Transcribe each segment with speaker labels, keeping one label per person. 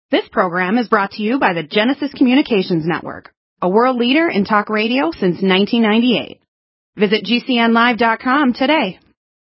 Speaker 1: This program is brought to you by the Genesis Communications Network, a world leader in talk radio since 1998. Visit GCNlive.com today.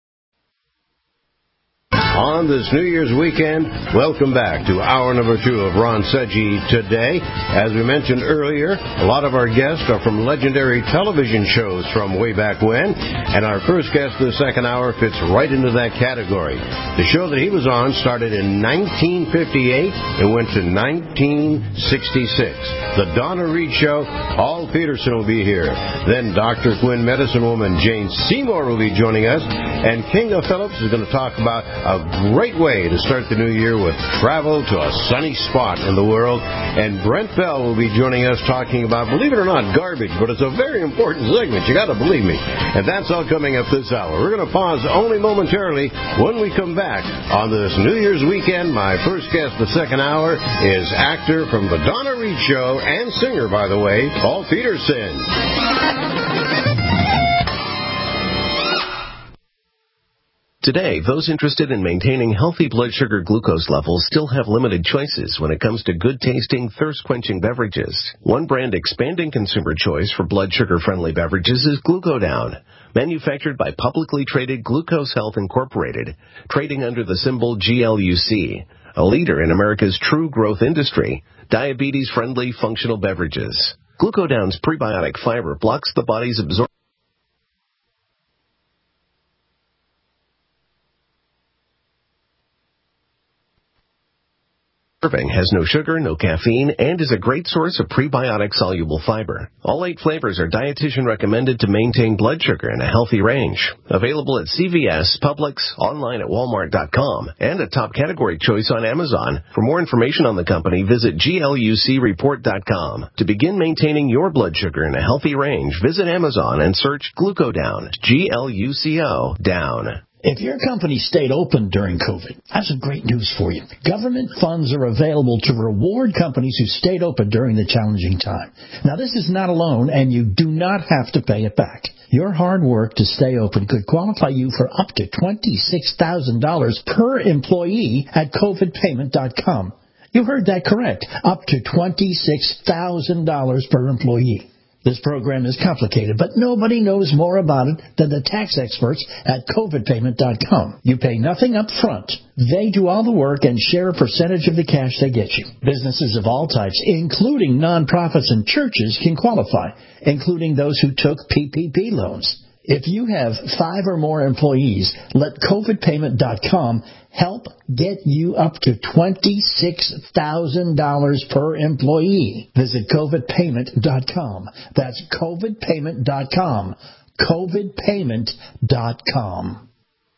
Speaker 2: On this New Year's weekend, welcome back to hour number 2 of Ron Seggi Today. As we mentioned earlier, a lot of our guests are from legendary television shows from way back when, and our first guest this second hour fits right into that category. The show that he was on started in 1958 and went to 1966. The Donna Reed Show. Paul Peterson will be here. Then Dr. Quinn medicine woman Jane Seymour will be joining us, and Kinga Phillips is going to talk about a great way to start the new year with travel to a sunny spot in the world. And Brent Bell will be joining us talking about, believe it or not, garbage, but it's a very important segment. You got to believe me. And that's all coming up this hour. We're going to pause only momentarily. When we come back on this New Year's weekend, my first guest the second hour is actor from the Donna Reed Show and singer, by the way, Paul Peterson.
Speaker 3: Today, those interested in maintaining healthy blood sugar glucose levels still have limited choices when it comes to good-tasting, thirst-quenching beverages. One brand expanding consumer choice for blood sugar-friendly beverages is Glucodown, manufactured by publicly traded Glucose Health Incorporated, trading under the symbol GLUC, a leader in America's true growth industry, diabetes-friendly functional beverages. Glucodown's prebiotic fiber blocks the body's absorption has no sugar, no caffeine, and is a great source of prebiotic-soluble fiber. All 8 flavors are dietitian recommended to maintain blood sugar in a healthy range. Available at CVS, Publix, online at Walmart.com, and a top category choice on Amazon. For more information on the company, visit GLUCreport.com. To begin maintaining your blood sugar in a healthy range, visit Amazon and search Glucodown, GLUCO, down.
Speaker 4: If your company stayed open during COVID, I have some great news for you. Government funds are available to reward companies who stayed open during the challenging time. Now, this is not a loan, and you do not have to pay it back. Your hard work to stay open could qualify you for up to $26,000 per employee at COVIDpayment.com. You heard that correct. Up to $26,000 per employee. This program is complicated, but nobody knows more about it than the tax experts at COVIDpayment.com. You pay nothing up front. They do all the work and share a percentage of the cash they get you. Businesses of all types, including nonprofits and churches, can qualify, including those who took PPP loans. If you have 5 or more employees, let COVIDpayment.com help get you up to $26,000 per employee. Visit COVIDpayment.com. That's COVIDpayment.com. COVIDpayment.com.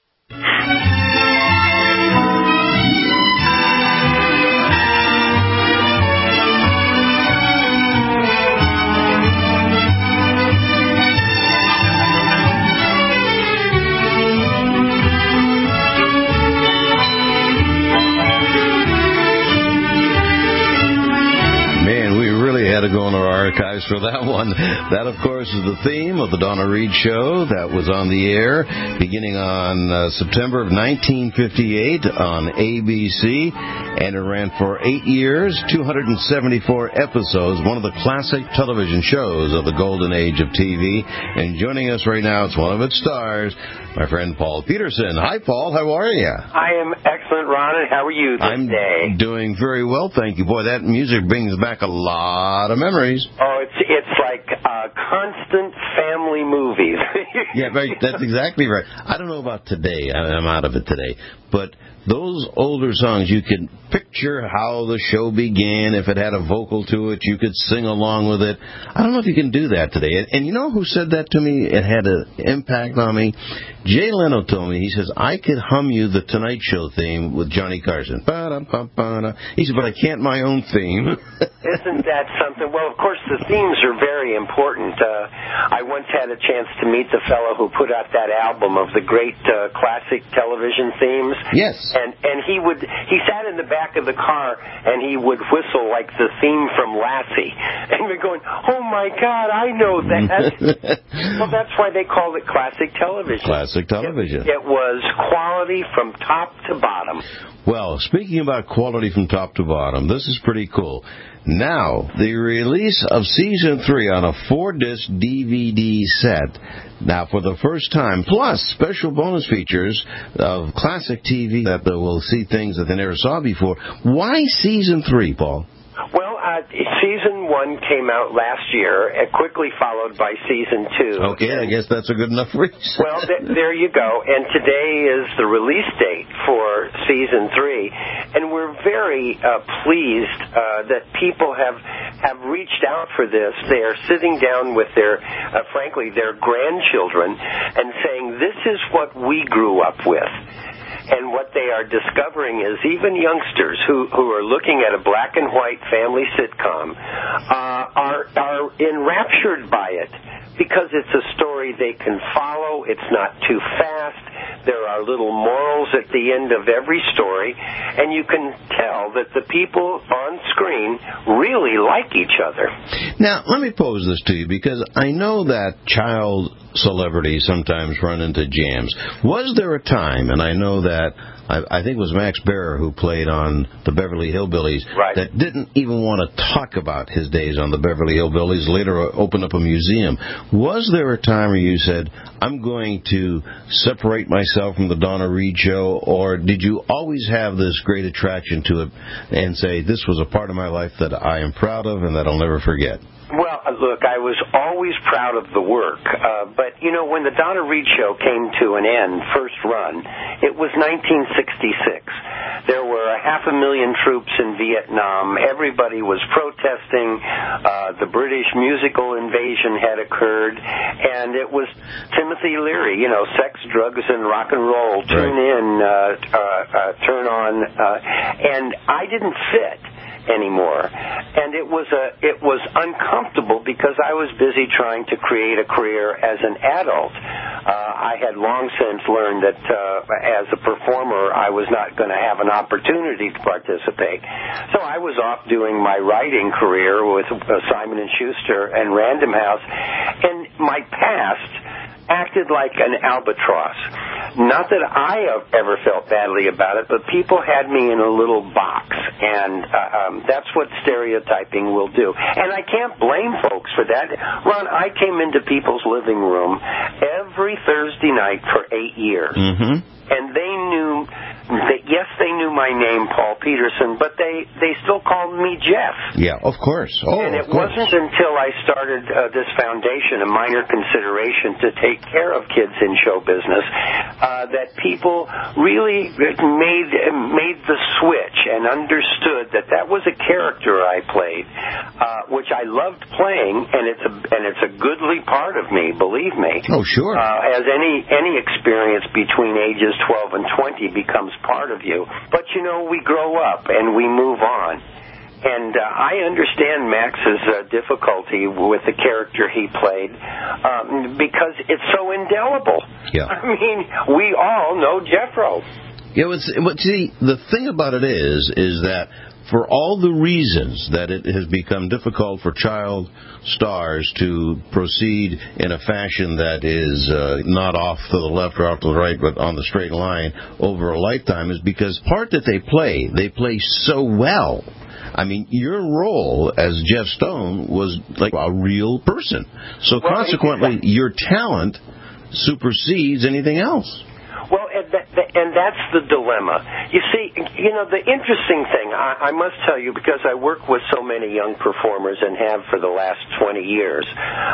Speaker 2: Had to go in our archives for that one. That, of course, is the theme of the Donna Reed Show that was on the air beginning on September of 1958 on ABC, and it ran for 8 years, 274 episodes, one of the classic television shows of the golden age of TV. And joining us right now, it's one of its stars, my friend Paul Peterson. Hi, Paul. How are you?
Speaker 5: I am excellent, Ron, and how are you today?
Speaker 2: I'm doing very well, thank you. Boy, that music brings back a lot of memories.
Speaker 5: Oh, it's like constant family movies.
Speaker 2: Yeah, right, that's exactly right. I don't know about today. I'm out of it today. But those older songs, you can picture how the show began. If it had a vocal to it, you could sing along with it. I don't know if you can do that today. And you know who said that to me? It had an impact on me. Jay Leno told me, he says, I could hum you the Tonight Show theme with Johnny Carson. He said, but I can't my own theme.
Speaker 5: Isn't that something? Well, of course, the themes are very important. I once had a chance to meet the fellow who put out that album of the great classic television themes.
Speaker 2: Yes.
Speaker 5: And he sat in the back of the car and he would whistle like the theme from Lassie. And we're going, oh my God, I know that. Well, that's why they called it classic television.
Speaker 2: Classic television.
Speaker 5: It was quality from top to bottom.
Speaker 2: Well, speaking about quality from top to bottom, this is pretty cool. Now, the release of Season 3 on a 4-disc DVD set, now for the first time, plus special bonus features of classic TV that we'll see things that they never saw before. Why Season 3, Paul?
Speaker 5: Well, Season 1 came out last year, quickly followed by Season 2.
Speaker 2: Okay, I guess that's a good enough reason.
Speaker 5: Well, there you go. And today is the release date for Season 3. And we're very pleased that people have reached out for this. They are sitting down with frankly, their grandchildren and saying, this is what we grew up with. And what they are discovering is even youngsters who are looking at a black and white family sitcom are enraptured by it because it's a story they can follow. It's not too fast. There are little morals at the end of every story, and you can tell that the people on screen really like each other.
Speaker 2: Now, let me pose this to you, because I know that child celebrities sometimes run into jams. Was there a time, and I know that I think it was Max Baer who played on the Beverly Hillbillies,
Speaker 5: right,
Speaker 2: that didn't even want to talk about his days on the Beverly Hillbillies, later opened up a museum. Was there a time where you said, I'm going to separate myself from the Donna Reed show, or did you always have this great attraction to it and say, this was a part of my life that I am proud of and that I'll never forget?
Speaker 5: Well, look, I was always proud of the work, but, you know, when the Donna Reed show came to an end, first run, it was 1966. There were 500,000 troops in Vietnam. Everybody was protesting. The British musical invasion had occurred, and it was Timothy Leary, you know, sex, drugs, and rock and roll. Tune in, turn on, and I didn't fit anymore, and it was uncomfortable because I was busy trying to create a career as an adult. I had long since learned that as a performer I was not going to have an opportunity to participate, so I was off doing my writing career with Simon & Schuster and Random House, and my past acted like an albatross. Not that I have ever felt badly about it, but people had me in a little box, and that's what stereotyping will do. And I can't blame folks for that. Ron, I came into people's living room every Thursday night for 8 years, and they knew that, yes, they knew my name, Paul Peterson, but they still called me Jeff.
Speaker 2: Yeah, of course. Oh,
Speaker 5: and it wasn't until I started this foundation, A Minor Consideration, to take care of kids in show business, that people really made the switch and understood that that was a character I played, which I loved playing, and it's a goodly part of me, believe me.
Speaker 2: Oh, sure.
Speaker 5: As any experience between ages 12 and 20 becomes part of you. But, you know, we grow up and we move on. And I understand Max's difficulty with the character he played because it's so indelible.
Speaker 2: Yeah.
Speaker 5: I mean, we all know Jethro.
Speaker 2: Yeah, see, the thing about it is that for all the reasons that it has become difficult for child stars to proceed in a fashion that is not off to the left or off to the right, but on the straight line over a lifetime, is because part that they play so well. I mean, your role as Jeff Stone was like a real person. So consequently, your talent supersedes anything else.
Speaker 5: Well, and that's the dilemma. You see, you know, the interesting thing, I must tell you, because I work with so many young performers and have for the last 20 years,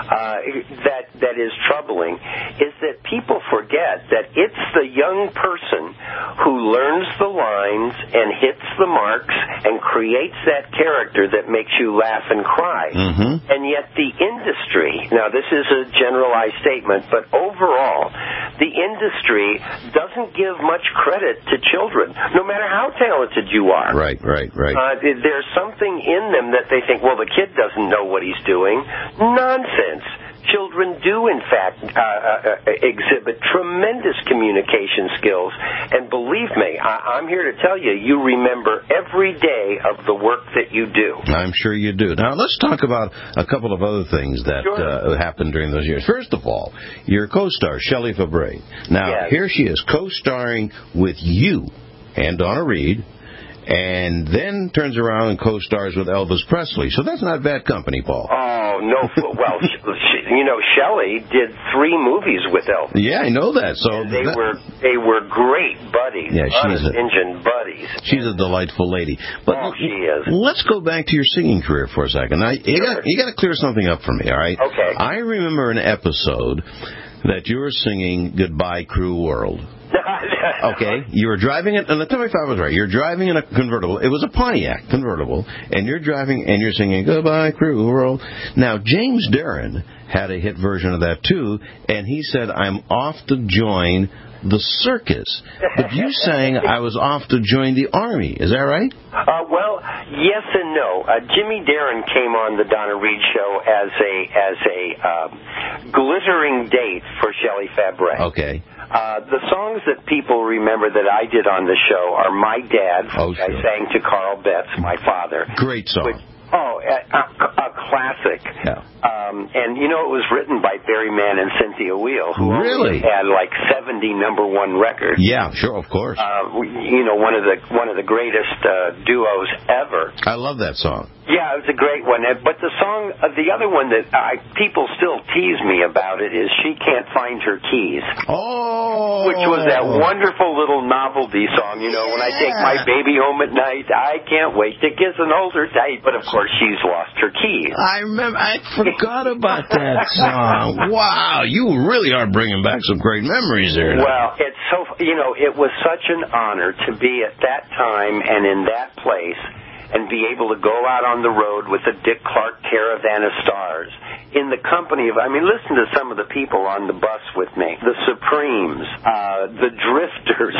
Speaker 5: that is troubling, is that people forget that it's the young person who learns the lines and hits the marks and creates that character that makes you laugh and cry. And yet the industry, now this is a generalized statement, but overall, the industry doesn't give much credit to children, no matter how talented you are.
Speaker 2: Right.
Speaker 5: There's something in them that they think, well, the kid doesn't know what he's doing. Nonsense. Children do, in fact, exhibit tremendous communication skills. And believe me, I'm here to tell you, you remember every day of the work that you do.
Speaker 2: I'm sure you do. Now, let's talk about a couple of other things that happened during those years. First of all, your co-star, Shelley Fabre. Now, here she is co-starring with you and Donna Reed, and then turns around and co-stars with Elvis Presley. So that's not bad company, Paul.
Speaker 5: Oh, no. Well, Shelley did 3 movies with Elvis.
Speaker 2: Yeah, I know that. So
Speaker 5: and they were great buddies.
Speaker 2: Yeah, she's
Speaker 5: engine buddies.
Speaker 2: She's a delightful lady. But
Speaker 5: she is.
Speaker 2: Let's go back to your singing career for a second. Now, you got to clear something up for me, all right?
Speaker 5: Okay.
Speaker 2: I remember an episode that you were singing Goodbye Crew World. Okay, you were driving it, and tell me if I was right. You're driving in a convertible. It was a Pontiac convertible, and you're driving, and you're singing Goodbye Crew World. Now, James Darren had a hit version of that, too, and he said, I'm off to join the circus. But you sang, I was off to join the Army. Is that right?
Speaker 5: Well, yes and no. Jimmy Darren came on the Donna Reed show as a glittering date for Shelley Fabares.
Speaker 2: Okay.
Speaker 5: The songs that people remember that I did on the show are My Dad, which I sang to Carl Betts, my father.
Speaker 2: Great song.
Speaker 5: A classic.
Speaker 2: Yeah.
Speaker 5: And it was written by Barry Mann and Cynthia Weil, who
Speaker 2: really
Speaker 5: had like 70 #1 records.
Speaker 2: Yeah, sure, of course.
Speaker 5: One of the greatest duos ever.
Speaker 2: I love that song.
Speaker 5: Yeah, it was a great one. But the song, the other one that people still tease me about it is She Can't Find Her Keys.
Speaker 2: Oh!
Speaker 5: Which was that wonderful little novelty song, when I take my baby home at night, I can't wait to kiss and hold her tight. But, of course, she's lost her keys.
Speaker 2: I remember. I forgot about that song. Wow, you really are bringing back some great memories there.
Speaker 5: Well, it's so, it was such an honor to be at that time and in that place and be able to go out on the road with the Dick Clark Caravan of Stars in the company of, listen to some of the people on the bus with me. The Supremes, the Drifters.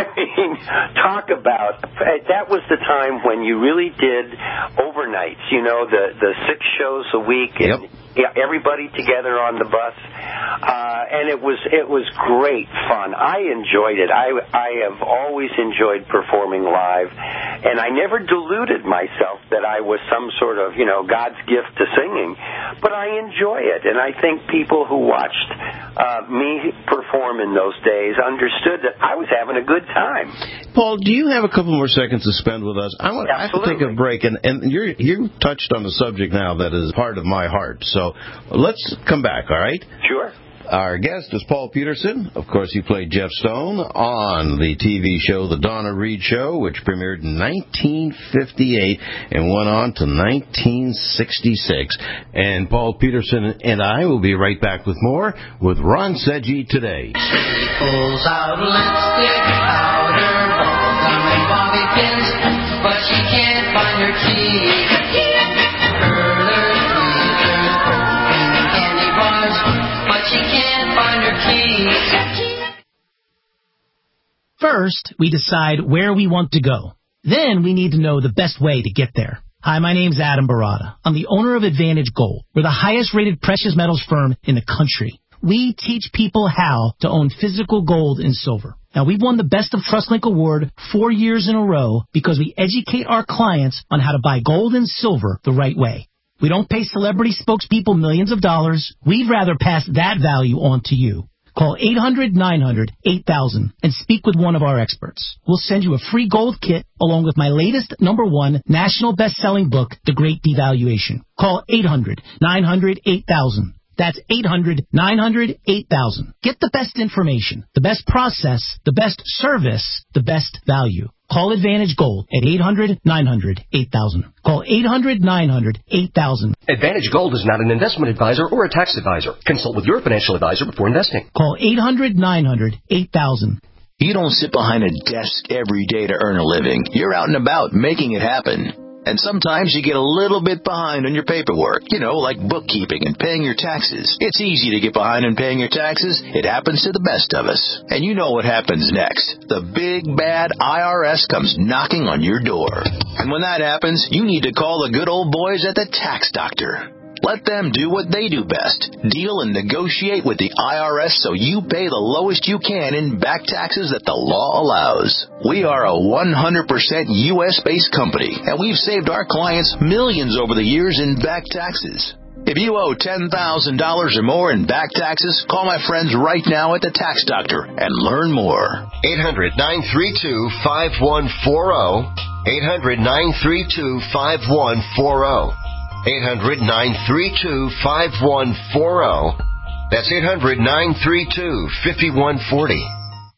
Speaker 5: Talk about, that was the time when you really did overnights, the 6 shows a week.
Speaker 2: Yep.
Speaker 5: Everybody together on the bus, and it was great fun. I enjoyed it. I have always enjoyed performing live, and I never deluded myself that I was some sort of God's gift to singing, but I enjoy it, and I think people who watched me perform in those days understood that I was having a good time.
Speaker 2: Paul, do you have a couple more seconds to spend with us? I have to take a break, and you touched on the subject now that is part of my heart. So let's come back, all right?
Speaker 5: Sure.
Speaker 2: Our guest is Paul Peterson. Of course, he played Jeff Stone on the TV show The Donna Reed Show, which premiered in 1958 and went on to 1966. And Paul Peterson and I will be right back with more with Ron Seggi today.
Speaker 6: She pulls out lipstick, powder, bubblegum, and bobby pins, but she can't find her keys. She can't find her keys.
Speaker 7: First, we decide where we want to go. Then we need to know the best way to get there. Hi, my name's Adam Barada. I'm the owner of Advantage Gold. We're the highest-rated precious metals firm in the country. We teach people how to own physical gold and silver. Now, we've won the Best of TrustLink Award 4 years in a row because we educate our clients on how to buy gold and silver the right way. We don't pay celebrity spokespeople millions of dollars. We'd rather pass that value on to you. Call 800-900-8000 and speak with one of our experts. We'll send you a free gold kit along with my latest #1 national best-selling book, The Great Devaluation. Call 800-900-8000. That's 800-900-8000. Get the best information, the best process, the best service, the best value. Call Advantage Gold at 800-900-8000. Call 800-900-8000.
Speaker 8: Advantage Gold is not an investment advisor or a tax advisor. Consult with your financial advisor before investing.
Speaker 7: Call 800-900-8000.
Speaker 9: You don't sit behind a desk every day to earn a living. You're out and about making it happen. And sometimes you get a little bit behind on your paperwork, like bookkeeping and paying your taxes. It's easy to get behind on paying your taxes. It happens to the best of us. And you know what happens next. The big, bad IRS comes knocking on your door. And when that happens, you need to call the good old boys at the Tax Doctor. Let them do what they do best. Deal and negotiate with the IRS so you pay the lowest you can in back taxes that the law allows. We are a 100% U.S.-based company, and we've saved our clients millions over the years in back taxes. If you owe $10,000 or more in back taxes, call my friends right now at the Tax Doctor and learn more.
Speaker 10: 800-932-5140. 800-932-5140. 800-932-5140. That's 800-932-5140.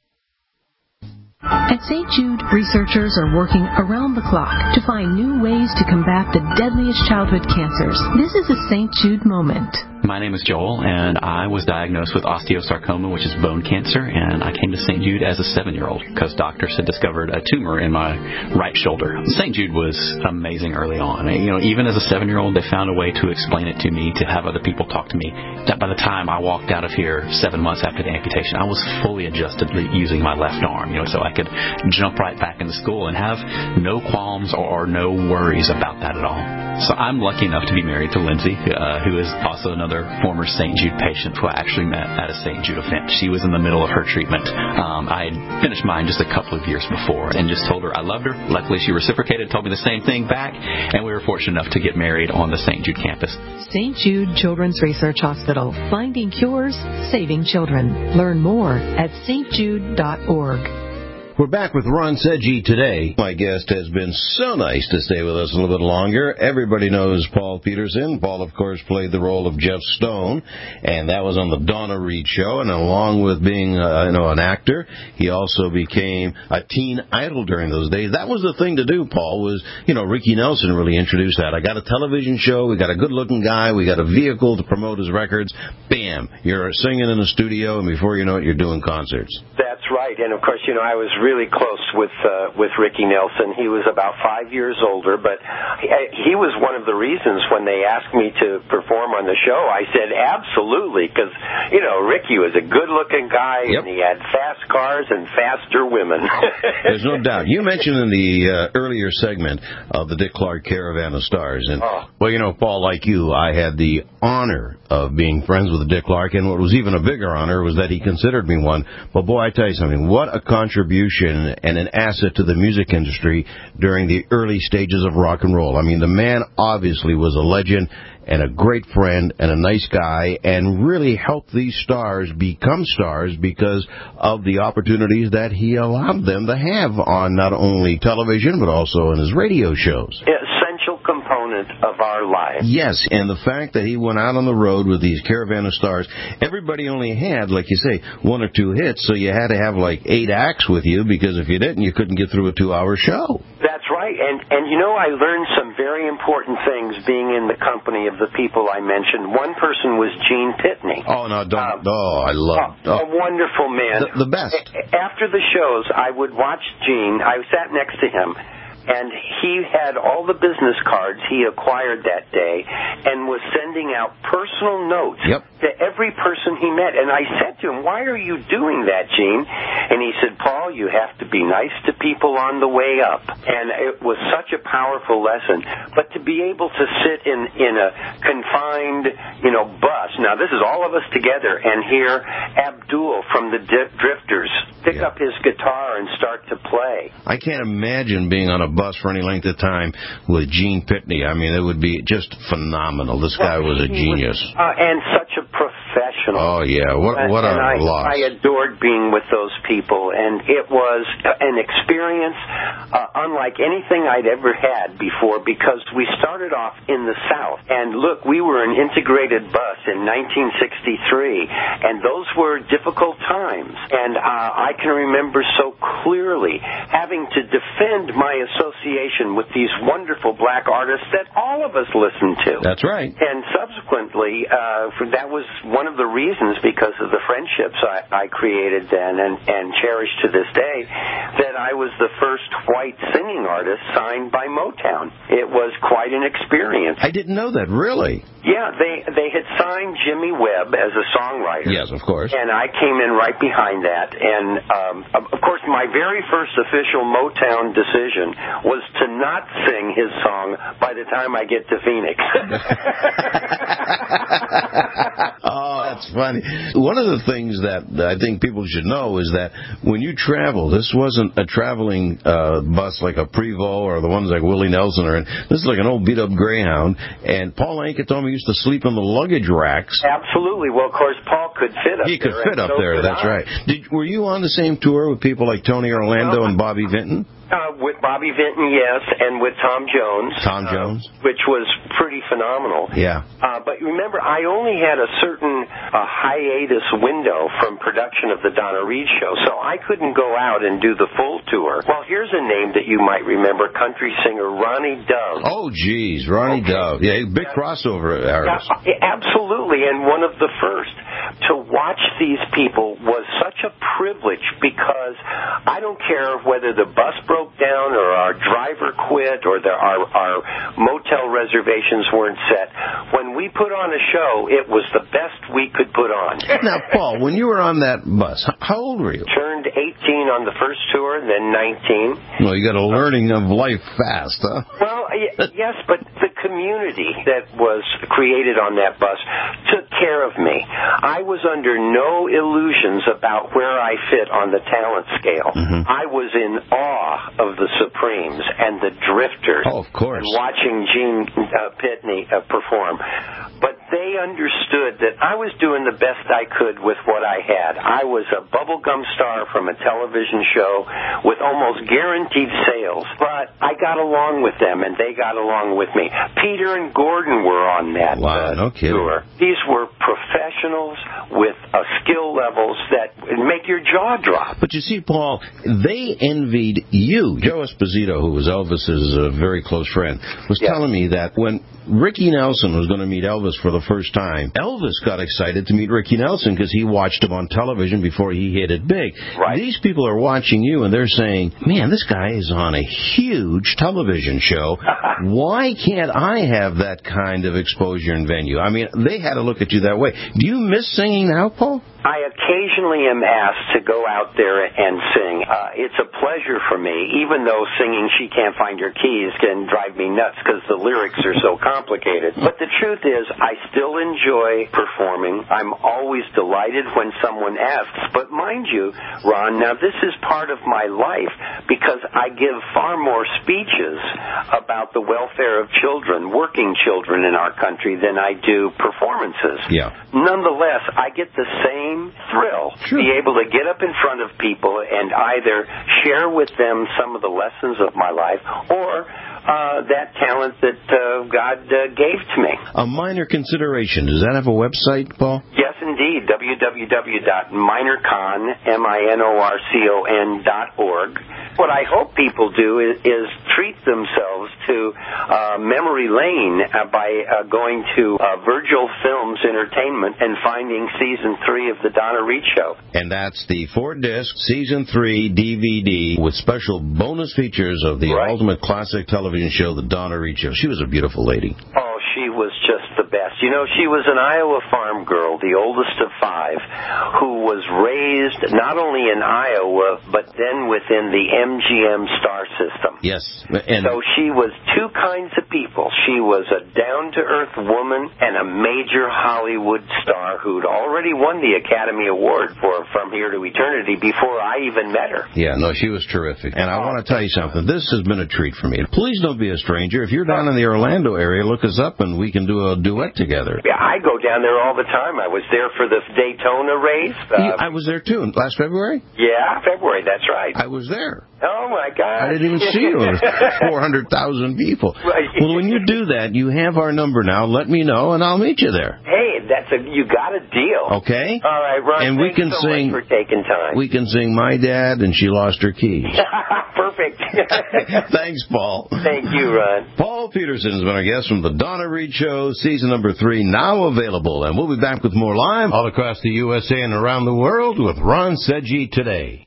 Speaker 11: At St. Jude, researchers are working around the clock to find new ways to combat the deadliest childhood cancers. This is a St. Jude moment.
Speaker 12: My name is Joel, and I was diagnosed with osteosarcoma, which is bone cancer, and I came to St. Jude as a 7-year-old because doctors had discovered a tumor in my right shoulder. St. Jude was amazing early on. Even as a 7-year-old, they found a way to explain it to me, to have other people talk to me. That by the time I walked out of here 7 months after the amputation, I was fully adjusted using my left arm, so I could jump right back into school and have no qualms or no worries about that at all. So I'm lucky enough to be married to Lindsay, who is also another former St. Jude patient who I actually met at a St. Jude event. She was in the middle of her treatment. I had finished mine just a couple of years before and just told her I loved her. Luckily, she reciprocated, told me the same thing back, and we were fortunate enough to get married on the St. Jude campus.
Speaker 11: St. Jude Children's Research Hospital. Finding cures, saving children. Learn more at stjude.org.
Speaker 2: We're back with Ron Seggi today. My guest has been so nice to stay with us a little bit longer. Everybody knows Paul Peterson. Paul, of course, played the role of Jeff Stone, and that was on the Donna Reed Show. And along with being, an actor, he also became a teen idol during those days. That was the thing to do, Paul, was, Ricky Nelson really introduced that. I got a television show. We got a good-looking guy. We got a vehicle to promote his records. Bam, you're singing in the studio, and before you know it, you're doing concerts.
Speaker 5: That's right. And, of course, I was really close with Ricky Nelson. He was about 5 years older, but he was one of the reasons when they asked me to perform on the show, I said absolutely, because, Ricky was a good-looking guy, and he had fast cars and faster women.
Speaker 2: There's no doubt. You mentioned in the earlier segment of the Dick Clark Caravan of Stars, and, Paul, like you, I had the honor of being friends with Dick Clark, and what was even a bigger honor was that he considered me one. But, boy, I tell you something, what a contribution and an asset to the music industry during the early stages of rock and roll. I mean, the man obviously was a legend and a great friend and a nice guy, and really helped these stars become stars because of the opportunities that he allowed them to have on not only television but also in his radio shows.
Speaker 5: Essential component of our lives.
Speaker 2: Yes, and the fact that he went out on the road with these Caravan of Stars, everybody only had, like you say, 1 or 2 hits, so you had to have like 8 acts with you, because if you didn't, you couldn't get through a 2-hour show.
Speaker 5: That's right, and I learned some very important things being in the company of the people I mentioned. One person was Gene Pitney.
Speaker 2: Oh, no, don't. I love
Speaker 5: a wonderful man.
Speaker 2: The best.
Speaker 5: After the shows, I would watch Gene. I sat next to him, and he had all the business cards he acquired that day and was sending out personal notes to every person he met. And I said to him, "Why are you doing that, Gene?" And he said, "Paul, you have to be nice to people on the way up." And it was such a powerful lesson. But to be able to sit in a confined, bus, now this is all of us together, and hear Abdul from the Drifters pick up his guitar and start to play.
Speaker 2: I can't imagine being on a bus for any length of time with Gene Pitney. I mean, it would be just phenomenal. This guy was a genius.
Speaker 5: And such a professional.
Speaker 2: Oh, yeah. What a loss.
Speaker 5: I adored being with those people, and it was an experience unlike anything I'd ever had before, because we started off in the South. And look, we were an integrated bus in 1963, and those were difficult times. And I can remember so clearly having to defend my association with these wonderful black artists that all of us listened to.
Speaker 2: That's right.
Speaker 5: And subsequently, that was one of the reasons, because of the friendships I created then and cherish to this day, that I was the first white singing artist signed by Motown. It was quite an experience.
Speaker 2: I didn't know that, really.
Speaker 5: Yeah, they had signed Jimmy Webb as a songwriter.
Speaker 2: Yes, of course.
Speaker 5: And I came in right behind that. And, of course, my very first official Motown decision was to not sing his song By the Time I Get to Phoenix.
Speaker 2: Oh, that's funny. One of the things that I think people should know is that when you travel, this wasn't a traveling bus like a Prevost or the ones like Willie Nelson or this is like an old beat-up Greyhound. And Paul Anka told me he used to sleep in the luggage racks.
Speaker 5: Absolutely. Well, of course, Paul could fit up there.
Speaker 2: He could fit up there. That's right. Were you on the same tour with people like Tony Orlando and Bobby Vinton?
Speaker 5: With Bobby Vinton, yes, and with Tom Jones.
Speaker 2: Tom Jones.
Speaker 5: Which was pretty phenomenal.
Speaker 2: Yeah.
Speaker 5: But remember, I only had a certain hiatus window from production of the Donna Reed Show, so I couldn't go out and do the full tour. Well, here's a name that you might remember, country singer Ronnie Dove.
Speaker 2: Oh, geez, Ronnie Dove. Yeah, big crossover artist.
Speaker 5: Yeah, absolutely, and one of the first. To watch these people was such a privilege because I don't care whether the bus broke down or our driver quit or our motel reservations weren't set. When we put on a show, it was the best we could put on.
Speaker 2: Now, Paul, when you were on that bus, how old were you?
Speaker 5: Turned 18 on the first tour, then 19.
Speaker 2: Well, you got a learning of life fast, huh?
Speaker 5: Well, yes, but the community that was created on that bus took care of me. I was under no illusions about where I fit on the talent scale. Mm-hmm. I was in awe of the Supremes and the Drifters.
Speaker 2: Oh, of course.
Speaker 5: And watching Gene Pitney perform. But they understood that I was doing the best I could with what I had. I was a bubblegum star from a television show with almost guaranteed sales, but I got along with them and they got along with me. Peter and Gordon were on that
Speaker 2: no kidding.
Speaker 5: tour. These were professionals with skill levels that make your jaw drop.
Speaker 2: But you see, Paul, they envied you. Joe Esposito, who was Elvis's very close friend, was telling me that when Ricky Nelson was going to meet Elvis for the first time, Elvis got excited to meet Ricky Nelson because he watched him on television before he hit it big.
Speaker 5: Right.
Speaker 2: These people are watching you and they're saying, man, this guy is on a huge television show. Why can't I have that kind of exposure and venue? I mean, they had to look at you that way. Do you miss singing now, Paul?
Speaker 5: I occasionally am asked to go out there and sing. It's a pleasure for me, even though singing She Can't Find Her Keys can drive me nuts because the lyrics are so complicated. But the truth is, I still enjoy performing. I'm always delighted when someone asks. But mind you, Ron, now this is part of my life because I give far more speeches about the welfare of children, working children in our country, than I do performances.
Speaker 2: Yeah.
Speaker 5: Nonetheless, I get the same thrill to be able to get up in front of people and either share with them some of the lessons of my life or that talent that God gave to me.
Speaker 2: A minor consideration. Does that have a website, Paul?
Speaker 5: Yes, indeed. www.minorcon.org. What I hope people do is treat themselves to memory lane by going to Virgil Films Entertainment and finding Season 3 of The Donna Reed Show.
Speaker 2: And that's the 4-disc Season 3 DVD with special bonus features of the ultimate classic television show, The Donna Reed Show. She was a beautiful lady.
Speaker 5: Oh, she was just the best. You know, she was an Iowa farm girl, the oldest of 5, who was raised not only in Iowa, but then within the MGM star system.
Speaker 2: Yes. And
Speaker 5: so she was two kinds of people. She was a down-to-earth woman and a major Hollywood star who'd already won the Academy Award for From Here to Eternity before I even met her.
Speaker 2: Yeah, no, she was terrific. And I want to tell you something. This has been a treat for me. Please don't be a stranger. If you're down in the Orlando area, look us up and we can do a duet together.
Speaker 5: Yeah, I go down there all the time. I was there for the Daytona race.
Speaker 2: I was there too. Last February?
Speaker 5: Yeah, February, that's right.
Speaker 2: I was there.
Speaker 5: Oh, my God.
Speaker 2: I didn't even see you. There was 400,000 people. Well, when you do that, you have our number now. Let me know, and I'll meet you there.
Speaker 5: Hey, you got a deal.
Speaker 2: Okay?
Speaker 5: All right, Ron,
Speaker 2: and we can sing,
Speaker 5: much for taking time.
Speaker 2: We can sing My Dad and She Lost Her Keys.
Speaker 5: Perfect.
Speaker 2: Thanks, Paul.
Speaker 5: Thank you, Ron.
Speaker 2: Paul Peterson has been our guest from The Donna Reed Show, season number 3, now available. And we'll be back with more live all across the USA and around the world with Ron Sedgy today.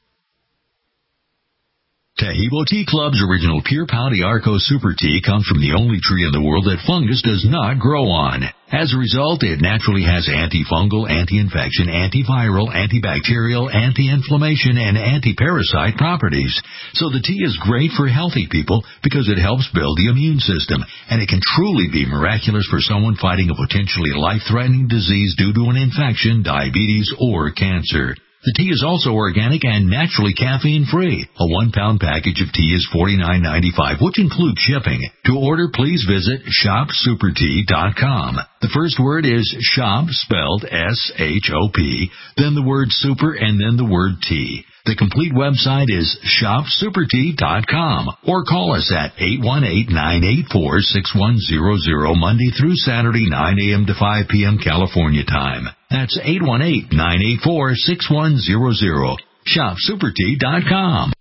Speaker 13: Taheebo Tea Club's original Pure Pau de Arco Super Tea comes from the only tree in the world that fungus does not grow on. As a result, it naturally has antifungal, anti-infection, antiviral, antibacterial, anti-inflammation, and anti-parasite properties. So the tea is great for healthy people because it helps build the immune system, and it can truly be miraculous for someone fighting a potentially life-threatening disease due to an infection, diabetes, or cancer. The tea is also organic and naturally caffeine-free. A 1-pound package of tea is $49.95, which includes shipping. To order, please visit shopsupertea.com. The first word is shop, spelled S-H-O-P, then the word super, and then the word tea. The complete website is shopsupertea.com, or call us at 818-984-6100 Monday through Saturday, 9 a.m. to 5 p.m. California time. That's 818-984-6100. Shopsupertea.com.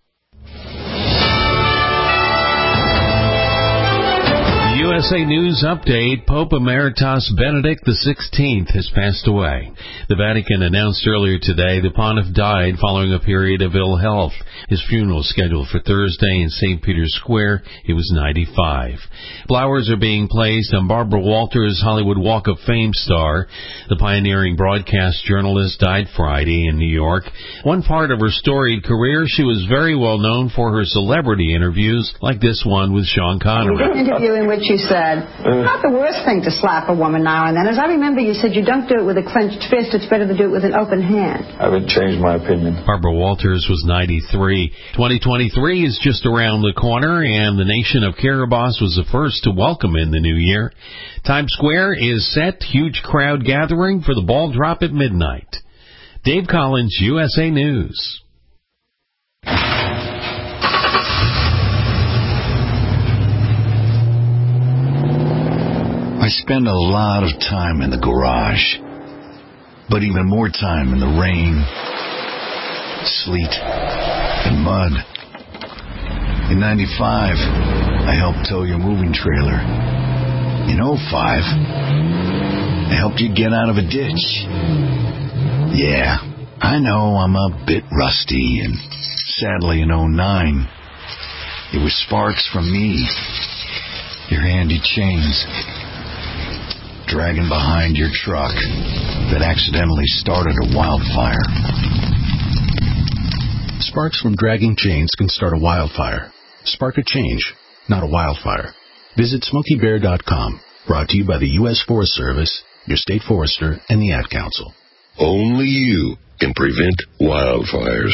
Speaker 14: USA News Update. Pope Emeritus Benedict XVI has passed away. The Vatican announced earlier today the pontiff died following a period of ill health. His funeral is scheduled for Thursday in St. Peter's Square. He was 95. Flowers are being placed on Barbara Walters, Hollywood Walk of Fame star. The pioneering broadcast journalist died Friday in New York. One part of her storied career, she was very well known for her celebrity interviews, like this one with Sean Connery.
Speaker 15: You did an interview in which you said, not the worst thing to slap a woman now and then. As I remember, you said you don't do it with a clenched fist, it's better to do it with an open hand.
Speaker 16: I haven't changed my opinion.
Speaker 14: Barbara Walters was 93. 2023 is just around the corner, and the nation of Kiribati was the first to welcome in the new year. Times Square is set, huge crowd gathering for the ball drop at midnight. Dave Collins, USA News.
Speaker 17: I spend a lot of time in the garage, but even more time in the rain, sleet, and mud. In 95, I helped tow your moving trailer. In 05, I helped you get out of a ditch. Yeah, I know I'm a bit rusty, and sadly in 09, it was sparks from me, your handy chains, dragging behind your truck that accidentally started a wildfire.
Speaker 18: Sparks from dragging chains can start a wildfire. Spark a change, not a wildfire. Visit SmokeyBear.com. Brought to you by the U.S. Forest Service, your state forester, and the Ad Council.
Speaker 19: Only you can prevent wildfires.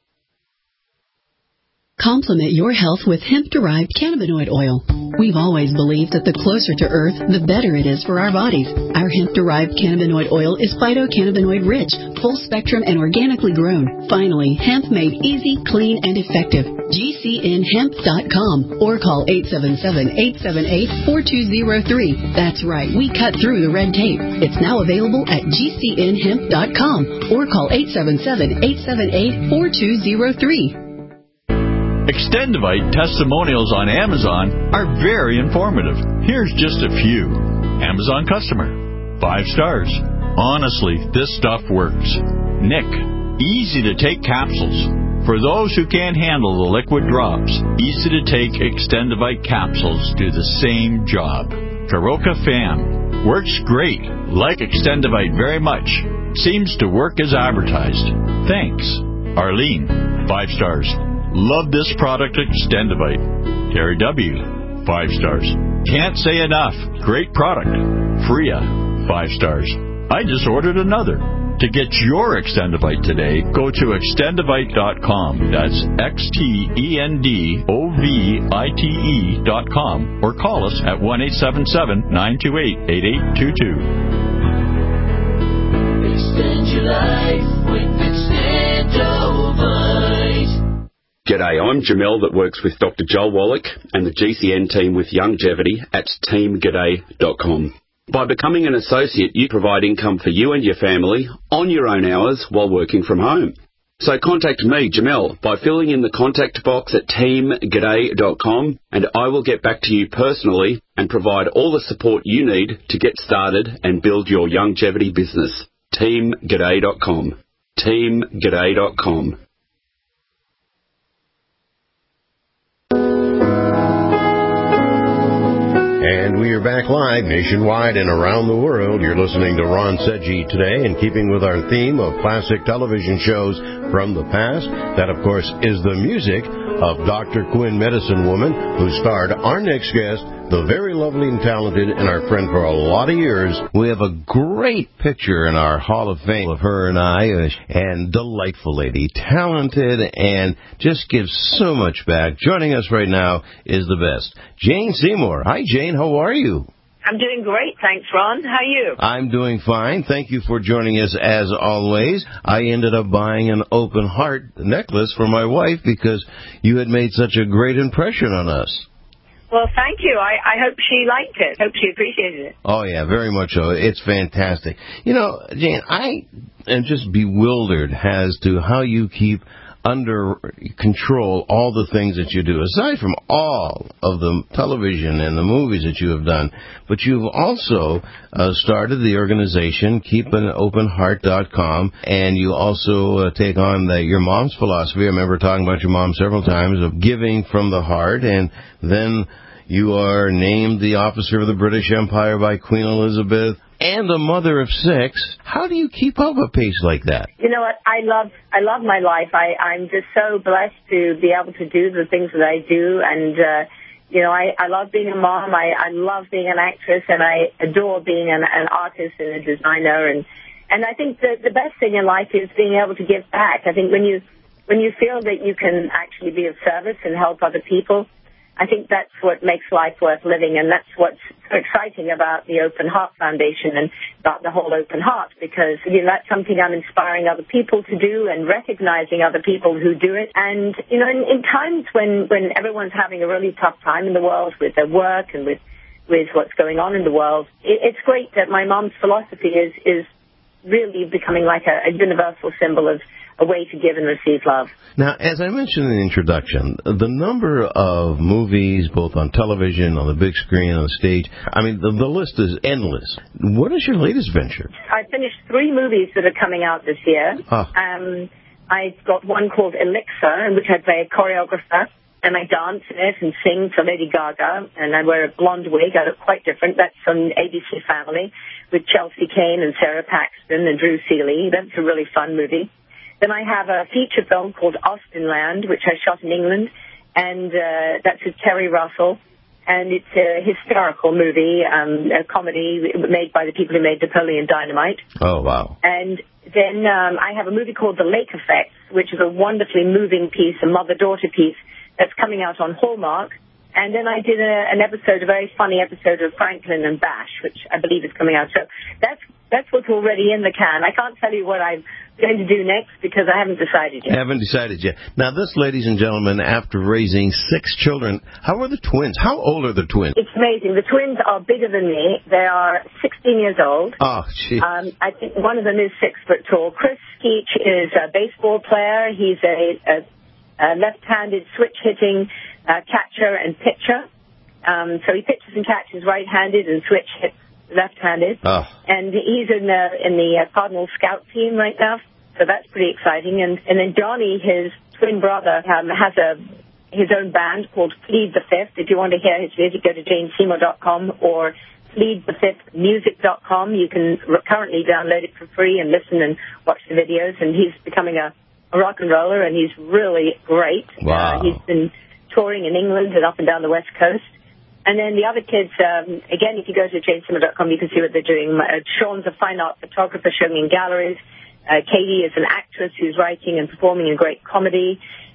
Speaker 20: Complement your health with hemp-derived cannabinoid oil. We've always believed that the closer to Earth, the better it is for our bodies. Our hemp-derived cannabinoid oil is phytocannabinoid-rich, full-spectrum, and organically grown. Finally, hemp made easy, clean, and effective. GCNhemp.com or call 877-878-4203. That's right, we cut through the red tape. It's now available at GCNhemp.com or call 877-878-4203.
Speaker 21: Extendivite testimonials on Amazon are very informative. Here's just a few. Amazon customer. 5 stars. Honestly, this stuff works. Nick. Easy to take capsules. For those who can't handle the liquid drops, easy to take Extendivite capsules do the same job. Karoka Fam. Works great. Like Extendivite very much. Seems to work as advertised. Thanks. Arlene. 5 stars. Love this product, Extendivite. Terry W. 5 stars. Can't say enough. Great product. Freya. 5 stars. I just ordered another. To get your Extendivite today, go to Extendivite.com. That's XTENDOVITE.com or call us at 1-877-928-8822.
Speaker 6: Extend your life with Extendovite.
Speaker 22: G'day, I'm Jamel that works with Dr. Joel Wallach and the GCN team with Longevity at teamg'day.com. By becoming an associate, you provide income for you and your family on your own hours while working from home. So contact me, Jamel, by filling in the contact box at teamg'day.com, and I will get back to you personally and provide all the support you need to get started and build your longevity business. teamg'day.com. teamg'day.com.
Speaker 2: And we are back live nationwide and around the world. You're listening to Ron Sedgy Today, and keeping with our theme of classic television shows from the past. That, of course, is the music of Dr. Quinn, Medicine Woman, who starred our next guest, the very lovely and talented, and our friend for a lot of years. We have a great picture in our Hall of Fame of her and I, and delightful lady, talented, and just gives so much back. Joining us right now is the best, Jane Seymour. Hi, Jane. How are you?
Speaker 1: I'm doing great. Thanks, Ron. How are you?
Speaker 2: I'm doing fine. Thank you for joining us as always. I ended up buying an open heart necklace for my wife because you had made such a great impression on us.
Speaker 1: Well, thank you. I hope she liked it. Hope she appreciated it.
Speaker 2: Oh, yeah, very much so. It's fantastic. You know, Jane, I am just bewildered as to how you keep under control all the things that you do, aside from all of the television and the movies that you have done. But you've also started the organization KeepAnOpenHeart.com, and you also take on your mom's philosophy. I remember talking about your mom several times, of giving from the heart, and then you are named the Officer of the British Empire by Queen Elizabeth, and a mother of 6. How do you keep up a pace like that?
Speaker 1: You know what? I love my life. I'm just so blessed to be able to do the things that I do, and you know, I love being a mom. I love being an actress, and I adore being an artist and a designer, and I think that the best thing in life is being able to give back. I think when you feel that you can actually be of service and help other people, I think that's what makes life worth living, and that's what's so exciting about the Open Heart Foundation and about the whole Open Heart, because, you know, that's something I'm inspiring other people to do and recognizing other people who do it. And, you know, in times when everyone's having a really tough time in the world with their work and with what's going on in the world, it's great that my mom's philosophy is really becoming like a universal symbol of a way to give and receive love.
Speaker 2: Now, as I mentioned in the introduction, the number of movies, both on television, on the big screen, on the stage, I mean, the list is endless. What is your latest venture?
Speaker 1: I finished 3 movies that are coming out this year. I've got one called Elixir, in which I play a choreographer, and I dance in it and sing for Lady Gaga, and I wear a blonde wig. I look quite different. That's on ABC Family with Chelsea Kane and Sarah Paxton and Drew Seeley. That's a really fun movie. Then I have a feature film called Austenland, which I shot in England, and that's with Terry Russell, and it's a hysterical movie, a comedy made by the people who made Napoleon Dynamite.
Speaker 2: Oh, wow.
Speaker 1: And then I have a movie called The Lake Effect, which is a wonderfully moving piece, a mother-daughter piece, that's coming out on Hallmark. And then I did a very funny episode of Franklin and Bash, which I believe is coming out. So that's what's already in the can. I can't tell you what I'm going to do next because I haven't decided yet.
Speaker 2: Haven't decided yet. Now, this, ladies and gentlemen, after raising 6 children, how are the twins? How old are the twins?
Speaker 1: It's amazing. The twins are bigger than me. They are 16 years old.
Speaker 2: Oh, gee.
Speaker 1: I think one of them is 6 foot tall. Chris Keach is a baseball player. He's a left-handed switch-hitting catcher and pitcher. So he pitches and catches right-handed and switch hits left-handed. Oh. And he's in the Cardinal Scout team right now, so that's pretty exciting. And then Johnny, his twin brother, has his own band called Plead the Fifth. If you want to hear his music, go to JaneSeymour.com or pleadthefifthmusic.com. You can currently download it for free and listen and watch the videos. And he's becoming a rock and roller, and he's really great.
Speaker 2: Wow.
Speaker 1: He's been touring in England and up and down the West Coast. And then the other kids, again, if you go to JaneSeymour.com, you can see what they're doing. Sean's a fine art photographer showing in galleries. Katie is an actress who's writing and performing a great comedy.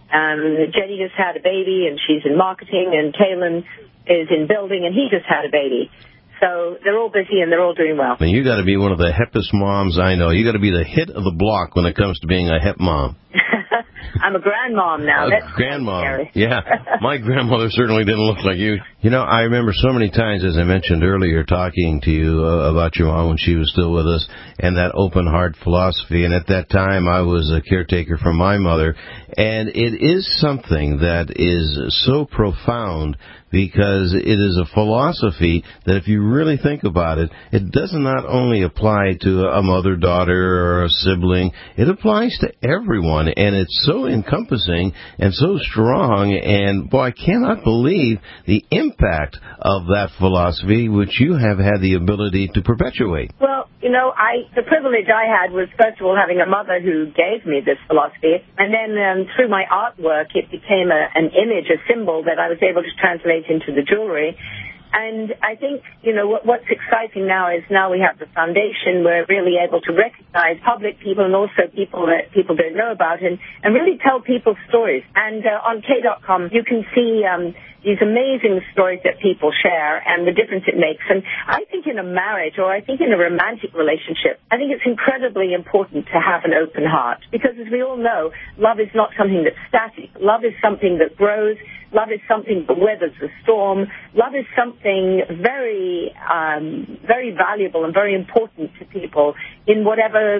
Speaker 1: Jenny just had a baby, and she's in marketing. And Talon is in building, and he just had a baby. So they're all busy, and they're all doing well.
Speaker 2: And you got to be one of the hippest moms I know. You got to be the hit of the block when it comes to being a hip mom.
Speaker 1: I'm a grandmom now. That's
Speaker 2: grandmom. Yeah. My grandmother certainly didn't look like you. You know, I remember so many times, as I mentioned earlier, talking to you about your mom when she was still with us, and that open heart philosophy. And at that time, I was a caretaker for my mother. And it is something that is so profound because it is a philosophy that, if you really think about it, it does not only apply to a mother, daughter, or a sibling. It applies to everyone, and it's so encompassing and so strong. And, boy, I cannot believe the impact of that philosophy, which you have had the ability to perpetuate.
Speaker 1: Well, the privilege I had was, first of all, having a mother who gave me this philosophy, and then through my artwork, it became an image, a symbol that I was able to translate into the jewelry. And I think, what's exciting now is now we have the foundation. We're really able to recognize public people and also people that people don't know about and really tell people's stories. And on K.com, you can see these amazing stories that people share and the difference it makes. And I think in a marriage, or I think in a romantic relationship, I think it's incredibly important to have an open heart. Because as we all know, love is not something that's static. Love is something that grows. Love is something that weathers the storm. Love is something very, very valuable and very important to people in whatever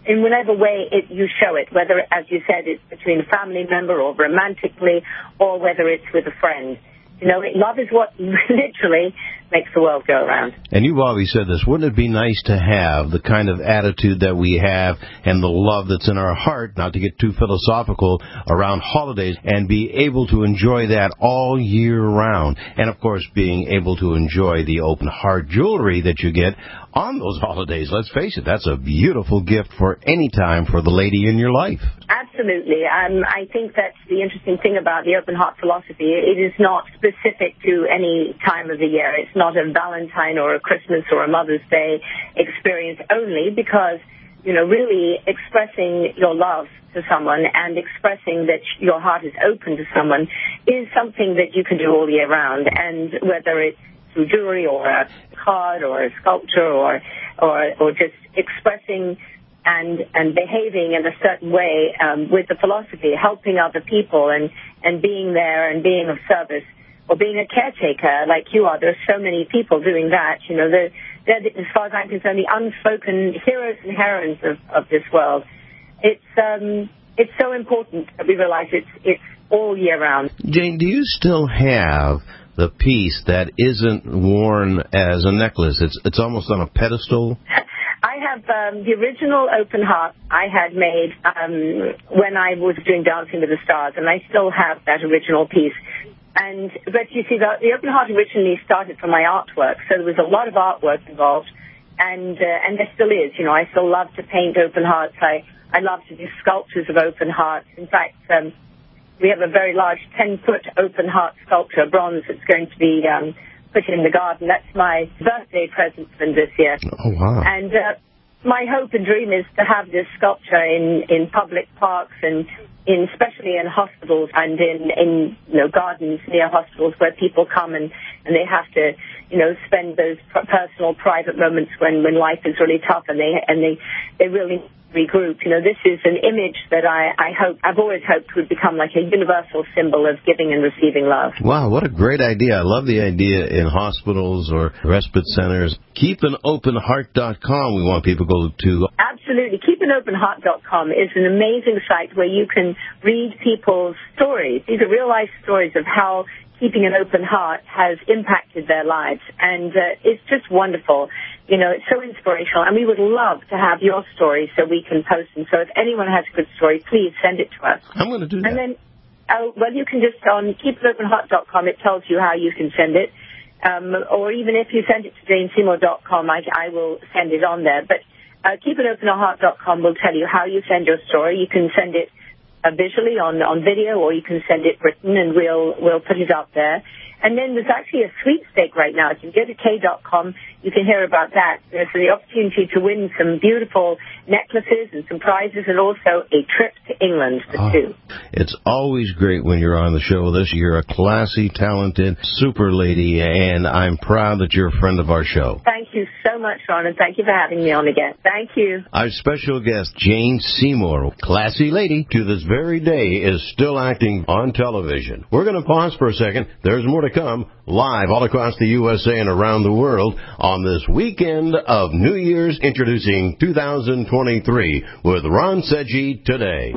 Speaker 1: way you show it, whether, as you said, it's between a family member or romantically, or whether it's with a friend. Love is what literally makes the world go around.
Speaker 2: And you've always said this. Wouldn't it be nice to have the kind of attitude that we have and the love that's in our heart, not to get too philosophical, around holidays, and be able to enjoy that all year round? And, of course, being able to enjoy the open heart jewelry that you get on those holidays. Let's face it, that's a beautiful gift for any time for the lady in your life.
Speaker 1: Absolutely. I think that's the interesting thing about the open heart philosophy. It is not specific to any time of the year. It's not a Valentine or a Christmas or a Mother's Day experience only, because, really expressing your love to someone and expressing that your heart is open to someone is something that you can do all year round. And whether it's through jewelry or a card or a sculpture or just expressing and behaving in a certain way with the philosophy, helping other people and being there and being of service, or being a caretaker like you are. There are so many people doing that. They're, as far as I'm concerned, the unspoken heroes and heroines of this world. It's so important that we realize it's all year round.
Speaker 2: Jane, do you still have the piece that isn't worn as a necklace? It's almost on a pedestal.
Speaker 1: I have the original open heart I had made when I was doing Dancing with the Stars, and I still have that original piece. But you see, the open heart originally started from my artwork, so there was a lot of artwork involved, and there still is. I still love to paint open hearts. I love to do sculptures of open hearts. In fact, we have a very large 10-foot open heart sculpture, bronze, that's going to be put in the garden. That's my birthday present from this year.
Speaker 2: Oh, wow.
Speaker 1: And my hope and dream is to have this sculpture in public parks and especially in hospitals and in gardens near hospitals where people come and they have to spend those personal private moments when life is really tough and they really regroup. This is an image that I've always hoped would become like a universal symbol of giving and receiving love.
Speaker 2: Wow, what a great idea. I love the idea in hospitals or respite centers. KeepAnOpenHeart.com we want people to go to.
Speaker 1: Absolutely. KeepAnOpenHeart.com is an amazing site where you can read people's stories. These are real-life stories of how keeping an open heart has impacted their lives. And it's just wonderful. It's so inspirational. And we would love to have your story so we can post them. So if anyone has a good story, please send it to us.
Speaker 2: I'm going to do that.
Speaker 1: And then, you can just, on KeepAnOpenHeart.com, it tells you how you can send it. Or even if you send it to JaneSeymour.com, I will send it on there. But KeepAnOpenHeart.com will tell you how you send your story. You can send it visually on video, or you can send it written, and we'll put it up there. And then there's actually a sweepstake right now. If you go to K.com, you can hear about that. There's the opportunity to win some beautiful necklaces and some prizes, and also a trip to England for two.
Speaker 2: It's always great when you're on the show with us. You're a classy, talented, super lady, and I'm proud that you're a friend of our show.
Speaker 1: Thank you so much, Ron, and thank you for having me on again. Thank you.
Speaker 2: Our special guest, Jane Seymour, classy lady, to this very day is still acting on television. We're going to pause for a second. There's more to come live all across the USA and around the world on this weekend of New Year's, introducing 2023 with Ron Seggi Today.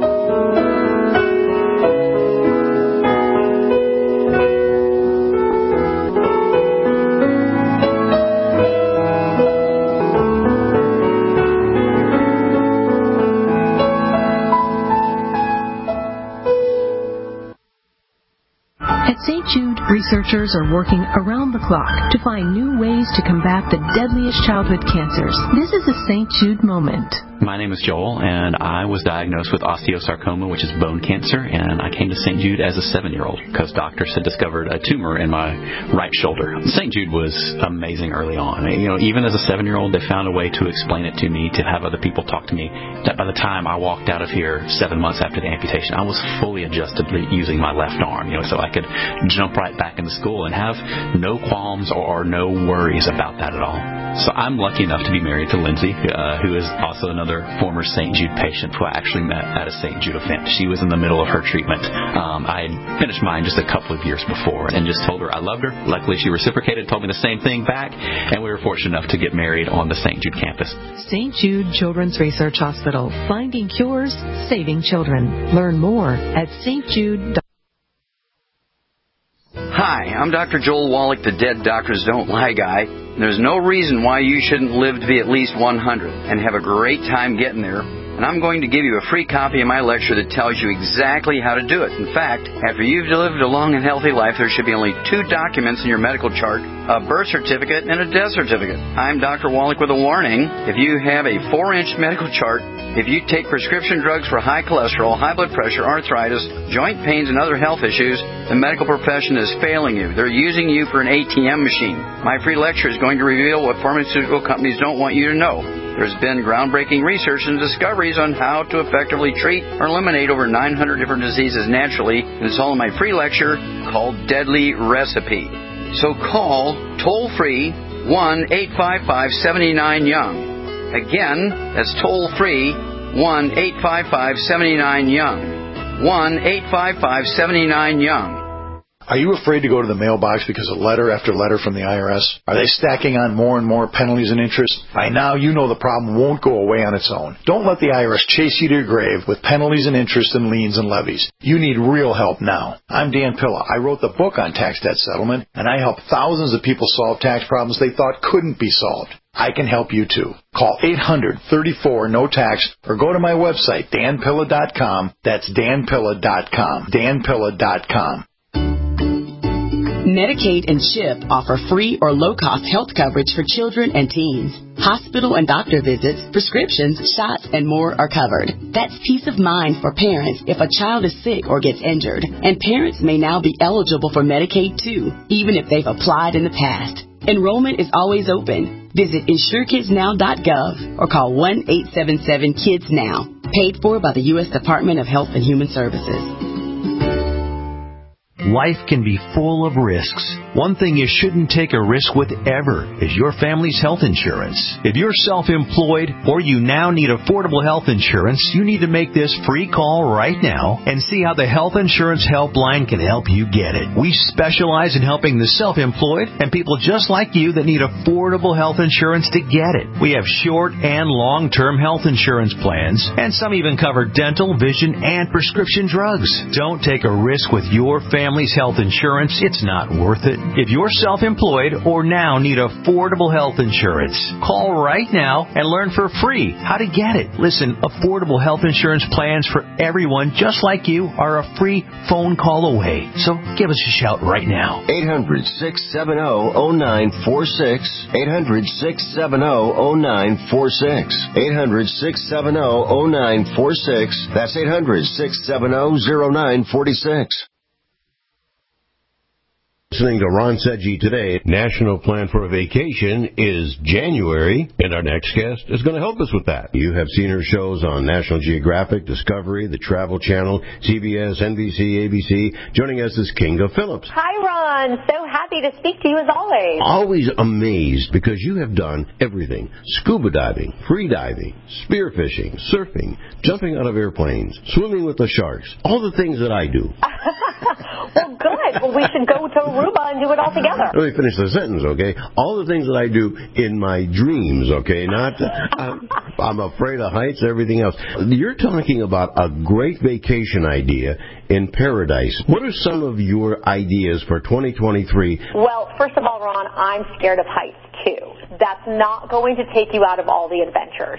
Speaker 11: Researchers are working around the clock to find new ways to combat the deadliest childhood cancers. This is a St. Jude moment.
Speaker 12: My name is Joel, and I was diagnosed with osteosarcoma, which is bone cancer, and I came to St. Jude as a 7-year-old because doctors had discovered a tumor in my right shoulder. St. Jude was amazing early on. Even as a 7-year-old, they found a way to explain it to me, to have other people talk to me. That by the time I walked out of here 7 months after the amputation, I was fully adjusted using my left arm, so I could jump right back into school and have no qualms or no worries about that at all. So I'm lucky enough to be married to Lindsay, who is also another former St. Jude patient who I actually met at a St. Jude event. She was in the middle of her treatment. I had finished mine just a couple of years before and just told her I loved her. Luckily, she reciprocated, told me the same thing back, and we were fortunate enough to get married on the St. Jude campus.
Speaker 11: St. Jude Children's Research Hospital. Finding cures, saving children. Learn more at stjude.com.
Speaker 3: Hi, I'm Dr. Joel Wallach, the Dead Doctors Don't Lie guy. There's no reason why you shouldn't live to be at least 100 and have a great time getting there. And I'm going to give you a free copy of my lecture that tells you exactly how to do it. In fact, after you've lived a long and healthy life, there should be only 2 documents in your medical chart, a birth certificate and a death certificate. I'm Dr. Wallach with a warning. If you have a 4-inch medical chart, if you take prescription drugs for high cholesterol, high blood pressure, arthritis, joint pains, and other health issues, the medical profession is failing you. They're using you for an ATM machine. My free lecture is going to reveal what pharmaceutical companies don't want you to know. There's been groundbreaking research and discoveries on how to effectively treat or eliminate over 900 different diseases naturally, and it's all in my free lecture called Deadly Recipe. So call toll-free 1-855-79-YOUNG. Again, that's toll-free 1-855-79-YOUNG. 1-855-79-YOUNG.
Speaker 16: Are you afraid to go to the mailbox because of letter after letter from the IRS? Are they stacking on more and more penalties and interest? By now, you know the problem won't go away on its own. Don't let the IRS chase you to your grave with penalties and interest and liens and levies. You need real help now. I'm Dan Pilla. I wrote the book on tax debt settlement, and I help thousands of people solve tax problems they thought couldn't be solved. I can help you too. Call 800-34-NO-TAX or go to my website, danpilla.com. That's danpilla.com. danpilla.com.
Speaker 23: Medicaid and CHIP offer free or low-cost health coverage for children and teens. Hospital and doctor visits, prescriptions, shots, and more are covered. That's peace of mind for parents if a child is sick or gets injured. And parents may now be eligible for Medicaid too, even if they've applied in the past. Enrollment is always open. Visit InsureKidsNow.gov or call 1-877-KIDS-NOW. Paid for by the U.S. Department of Health and Human Services.
Speaker 24: Life can be full of risks. One thing you shouldn't take a risk with ever is your family's health insurance. If you're self-employed or you now need affordable health insurance, you need to make this free call right now and see how the Health Insurance Helpline can help you get it. We specialize in helping the self-employed and people just like you that need affordable health insurance to get it. We have short and long-term health insurance plans, and some even cover dental, vision, and prescription drugs. Don't take a risk with your family's health insurance. It's not worth it. If you're self-employed or now need affordable health insurance, call right now and learn for free how to get it. Listen, affordable health insurance plans for everyone just like you are a free phone call away. So give us a shout right now.
Speaker 10: 800-670-0946. 800-670-0946. 800-670-0946. That's 800-670-0946.
Speaker 2: Listening to Ron Sedgy today. National Plan for a Vacation is January, and our next guest is going to help us with that. You have seen her shows on National Geographic, Discovery, the Travel Channel, CBS, NBC, ABC. Joining us is Kinga Phillips.
Speaker 25: Hi, Ron. So happy to speak to you as always.
Speaker 2: Always amazed because you have done everything. Scuba diving, free diving, spearfishing, surfing, jumping out of airplanes, swimming with the sharks, all the things that I do.
Speaker 25: Well, good. Well, we should go to Aruba and do it all together.
Speaker 2: Let me finish the sentence, okay? All the things that I do in my dreams, okay? Not, I'm afraid of heights, everything else. You're talking about a great vacation idea in paradise. What are some of your ideas for 2023?
Speaker 25: Well, first of all, Ron, I'm scared of heights, too. That's not going to take you out of all the adventures. But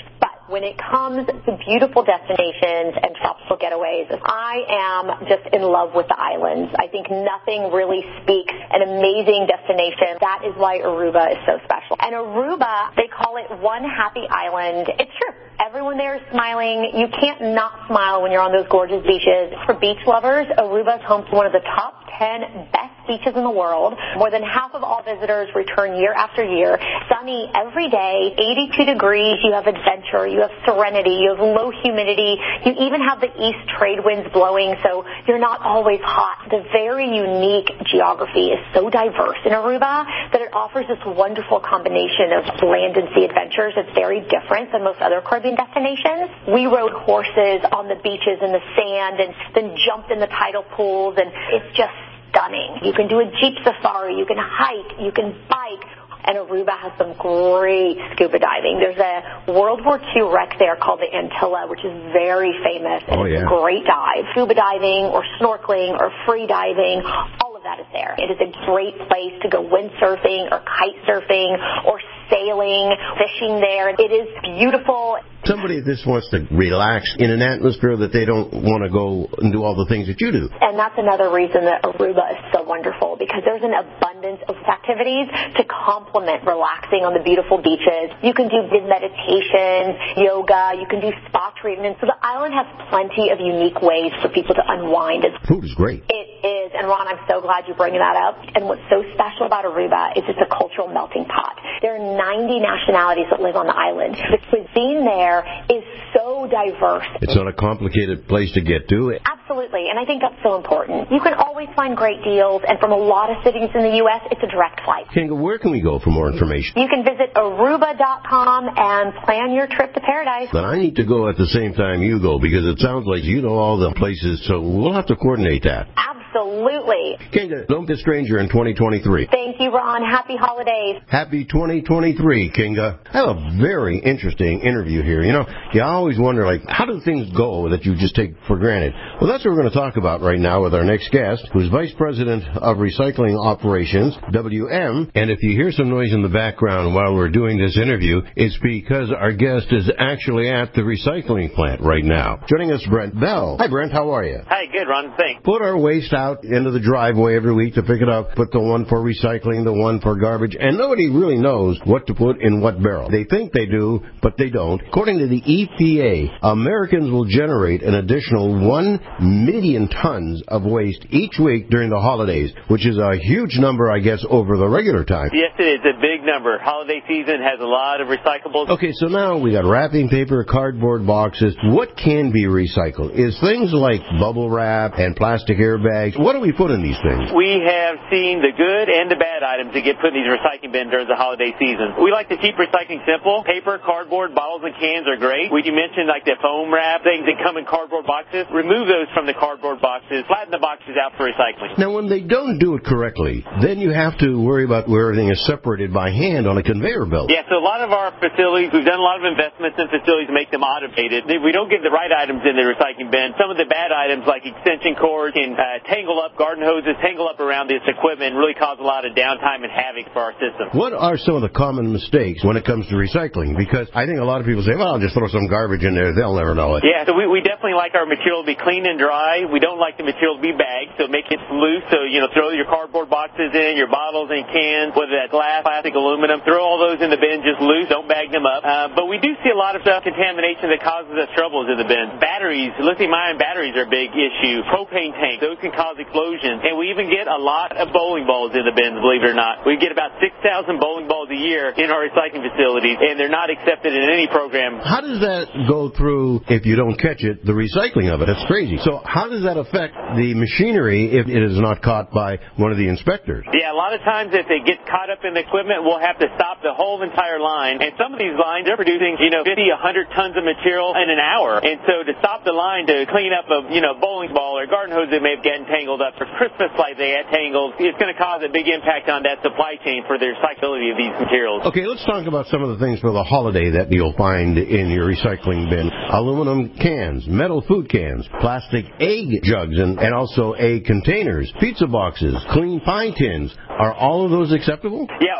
Speaker 25: when it comes to beautiful destinations and tropical getaways, I am just in love with the islands. I think nothing really speaks an amazing destination. That is why Aruba is so special. And Aruba, they call it one happy island. It's true. Everyone there is smiling. You can't not smile when you're on those gorgeous beaches. For beach lovers, Aruba is home to one of the top 10 best beaches in the world. More than half of all visitors return year after year. Sunny every day, 82 degrees. You have adventure. You have serenity. You have low humidity. You even have the east trade winds blowing, so you're not always hot. The very unique geography is so diverse in Aruba that it offers this wonderful combination of land and sea adventures. It's very different than most other Caribbean destinations. We rode horses on the beaches in the sand and then jumped in the tidal pools, and it's just stunning. You can do a jeep safari, you can hike, you can bike, and Aruba has some great scuba diving. There's a World War II wreck there called the Antilla, which is very famous, and it's a great dive. Scuba diving or snorkeling or free diving, all of that is there. It is a great place to go windsurfing or kite surfing or sailing, fishing there. It is beautiful.
Speaker 2: Somebody that just wants to relax in an atmosphere that they don't want to go and do all the things that you do.
Speaker 25: And that's another reason that Aruba is so wonderful, because there's an abundance of activities to complement relaxing on the beautiful beaches. You can do meditation, yoga, you can do spa treatments. So the island has plenty of unique ways for people to unwind.
Speaker 2: Food is great.
Speaker 25: It is. And Ron, I'm so glad you're bringing that up. And what's so special about Aruba is it's a cultural melting pot. There are 90 nationalities that live on the island. The cuisine there is so diverse.
Speaker 2: It's not a complicated place to get to.
Speaker 25: Absolutely, and I think that's so important. You can always find great deals, and from a lot of cities in the U.S., it's a direct flight.
Speaker 2: Kinga, where can we go for more information?
Speaker 25: You can visit Aruba.com and plan your trip to paradise.
Speaker 2: But I need to go at the same time you go, because it sounds like you know all the places, so we'll have to coordinate that.
Speaker 25: Absolutely.
Speaker 2: Kinga, don't be a stranger in 2023.
Speaker 25: Thank you, Ron. Happy holidays.
Speaker 2: Happy 2023, Kinga. I have a very interesting interview here. You know, you always wonder, like, how do things go that you just take for granted? Well, that's what we're going to talk about right now with our next guest, who's Vice President of Recycling Operations, WM. And if you hear some noise in the background while we're doing this interview, it's because our guest is actually at the recycling plant right now. Joining us, Brent Bell. Hi, Brent. How are you?
Speaker 4: Hi, good, Ron. Thanks.
Speaker 2: Put our waste out into the driveway every week to pick it up. Put the one for recycling, the one for garbage, and nobody really knows what to put in what barrel. They think they do, but they don't. According to the EPA, Americans will generate an additional 1 million tons of waste each week during the holidays, which is a huge number, I guess, over the regular time.
Speaker 4: Yes, it is. A big number. Holiday season has a lot of recyclables.
Speaker 2: Okay, so now we got wrapping paper, cardboard boxes. What can be recycled? Is things like bubble wrap and plastic airbags, what do we put in these things?
Speaker 4: We have seen the good and the bad items that get put in these recycling bins during the holiday season. We like to keep recycling simple. Paper, cardboard, bottles, and cans are great. You mentioned like the foam wrap, things that come in cardboard boxes. Remove those from the cardboard boxes. Flatten the boxes out for recycling.
Speaker 2: Now, when they don't do it correctly, then you have to worry about where everything is separated by hand on a conveyor belt.
Speaker 4: Yeah, so a lot of our facilities, we've done a lot of investments in facilities to make them automated. If we don't get the right items in the recycling bin, some of the bad items like extension cords can tangle up, garden hoses tangle up around this equipment and really cause a lot of downtime and havoc for our system.
Speaker 2: What are some of the common mistakes when it comes to recycling? Because I think a lot of people say, well, I'll just throw some garbage in there. They'll never know it.
Speaker 4: Yeah, so we definitely like our material to be clean and dry. We don't like the material to be bagged, so make it loose. So, throw your cardboard boxes in, your bottles and cans, whether that's glass, plastic, aluminum. Throw all those in the bin just loose. Don't bag them up. But we do see a lot of contamination that causes us troubles in the bin. Batteries, lithium-ion batteries are a big issue. Propane tanks, those can cause explosions. And we even get a lot of bowling balls in the bins, believe it or not. We get about 6,000 bowling balls a year in our recycling facilities, and they're not accepted in any program.
Speaker 2: How does that go through, if you don't catch it, the recycling of it? It's crazy. So how does that affect the machinery if it is not caught by one of the inspectors?
Speaker 4: Yeah, a lot of times if it gets caught up in the equipment, we'll have to stop the whole entire line. And some of these lines, they're producing, 50, 100 tons of material in an hour. And so to stop the line to clean up a, bowling ball or garden hose that may have gotten tangled up, or Christmas lights they had tangled, it's going to cause a big impact on that supply chain for the recyclability of these materials.
Speaker 2: Okay, let's talk about some of the things for the holiday that you'll find in your recycling bin. Aluminum cans, metal food cans, plastic egg jugs, and also egg containers, pizza boxes, clean pie tins. Are all of those acceptable?
Speaker 4: Yeah, most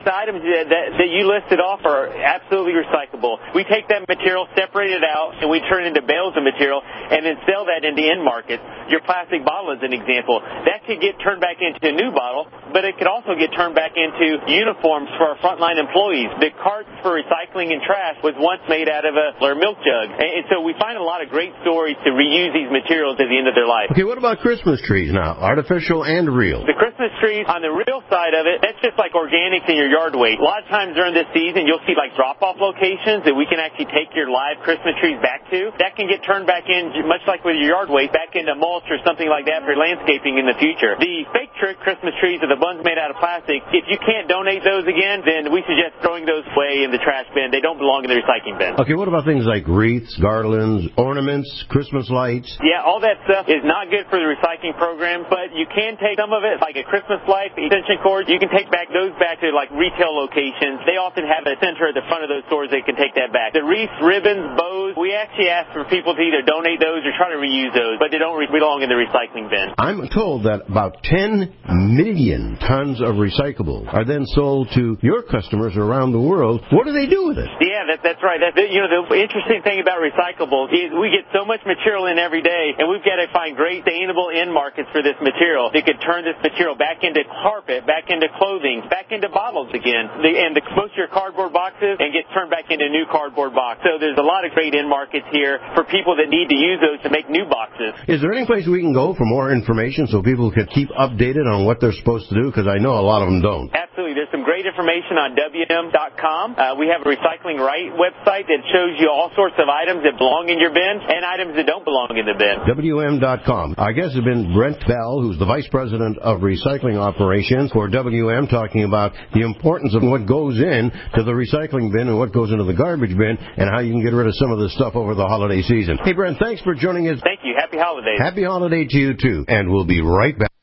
Speaker 4: the items that you listed off are absolutely recyclable. We take that material, separate it out, and we turn it into bales of material and then sell that into end markets. Your plastic bottle is an example. That could get turned back into a new bottle, but it could also get turned back into uniforms for our frontline employees. The carts for recycling and trash was once made out of a milk jug. And so we find a lot of great stories to reuse these materials at the end of their life.
Speaker 2: Okay, what about Christmas trees now? Artificial and real.
Speaker 4: The Christmas trees, on the real side of it, that's just like organics in your yard waste. A lot of times during this season, you'll see like drop-off locations that we can actually take your live Christmas trees back to. That can get turned back in, much like with your yard waste, back into mulch or something like that for landscaping in the future. The fake trick Christmas trees are the ones made out of plastic. If you can't donate those again, then we suggest throwing those away in the trash bin. They don't belong in the recycling bin.
Speaker 2: Okay, what about things like wreaths, garlands, ornaments, Christmas lights?
Speaker 4: Yeah, all that stuff is not good for the recycling program, but you can take some of it, like a Christmas light, the extension cords, you can take those back to like retail locations. They often have a center at the front of those stores that can take that back. The wreaths, ribbons, bows, we actually ask for people to either donate those or try to reuse those, but they don't belong in the recycling bin.
Speaker 2: I'm told that about 10 million tons of recyclables are then sold to your customers around the world. What do they do with it?
Speaker 4: Yeah, that's right. The interesting thing about recyclables is we get so much material in every day, and we've got to find great sustainable end markets for this material. They could turn this material back into carpet, back into clothing, back into bottles again, and most of your cardboard boxes, and get turned back into new cardboard box. So there's a lot of great end markets here for people that need to use those to make new boxes.
Speaker 2: Is there any place we can go for more information so people can keep updated on what they're supposed to do? Because I know a lot of them don't.
Speaker 4: Absolutely. There's some great information on WM.com. We have a Recycling Right website that shows you all sorts of items that belong in your bin and items that don't belong in the bin.
Speaker 2: WM.com. Our guest has been Brent Bell, who's the Vice President of Recycling Operations for WM, talking about the importance of what goes in to the recycling bin and what goes into the garbage bin and how you can get rid of some of this stuff over the holiday season. Hey, Brent, thanks for joining us.
Speaker 4: Thank you. Happy holidays.
Speaker 2: Happy holiday to you, too. And we'll be right back.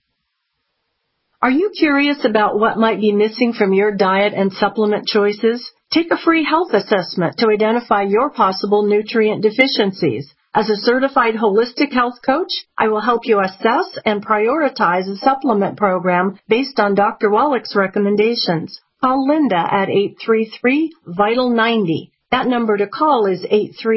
Speaker 11: Are you curious about what might be missing from your diet and supplement choices? Take a free health assessment to identify your possible nutrient deficiencies. As a certified holistic health coach, I will help you assess and prioritize a supplement program based on Dr. Wallach's recommendations. Call Linda at 833-VITAL-90. That number to call is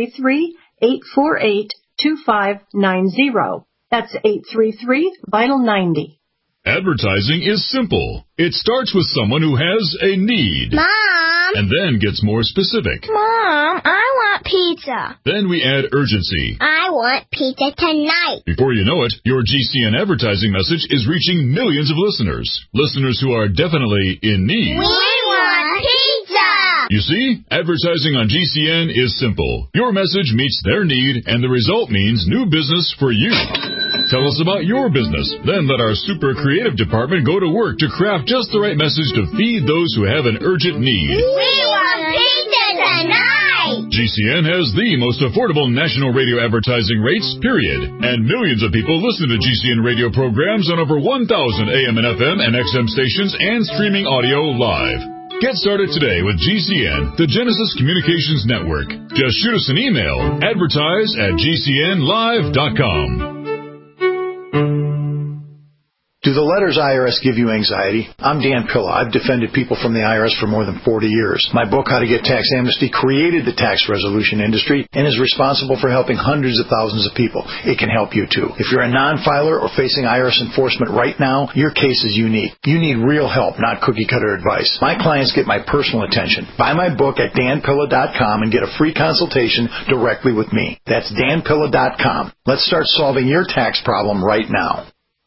Speaker 11: 833-848-2590. That's 833-VITAL-90.
Speaker 5: Advertising is simple. It starts with someone who has a need.
Speaker 7: Mom!
Speaker 5: And then gets more specific.
Speaker 7: Mom, I want pizza.
Speaker 5: Then we add urgency.
Speaker 7: I want pizza tonight.
Speaker 5: Before you know it, your GCN advertising message is reaching millions of listeners. Listeners who are definitely in need.
Speaker 7: We want pizza!
Speaker 5: You see, advertising on GCN is simple. Your message meets their need, and the result means new business for you. Tell us about your business. Then let our super creative department go to work to craft just the right message to feed those who have an urgent need.
Speaker 7: We want pizza tonight!
Speaker 5: GCN has the most affordable national radio advertising rates, period. And millions of people listen to GCN radio programs on over 1,000 AM and FM and XM stations and streaming audio live. Get started today with GCN, the Genesis Communications Network. Just shoot us an email, advertise@gcnlive.com.
Speaker 16: Do the letters IRS give you anxiety? I'm Dan Pilla. I've defended people from the IRS for more than 40 years. My book, How to Get Tax Amnesty, created the tax resolution industry and is responsible for helping hundreds of thousands of people. It can help you, too. If you're a non-filer or facing IRS enforcement right now, your case is unique. You need real help, not cookie-cutter advice. My clients get my personal attention. Buy my book at danpilla.com and get a free consultation directly with me. That's danpilla.com. Let's start solving your tax problem right now.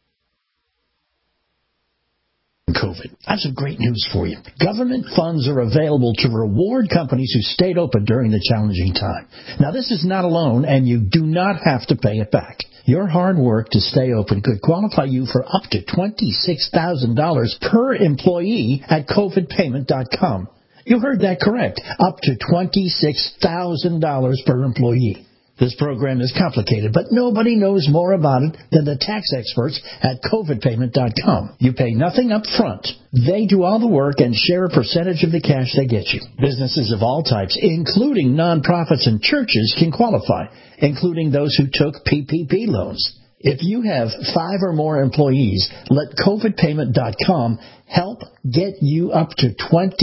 Speaker 8: COVID. I have some great news for you. Government funds are available to reward companies who stayed open during the challenging time. Now, this is not a loan, and you do not have to pay it back. Your hard work to stay open could qualify you for up to $26,000 per employee at covidpayment.com. You heard that correct. Up to $26,000 per employee. This program is complicated, but nobody knows more about it than the tax experts at covidpayment.com. You pay nothing up front. They do all the work and share a percentage of the cash they get you. Businesses of all types, including nonprofits and churches, can qualify, including those who took PPP loans. If you have 5 or more employees, let COVIDpayment.com help get you up to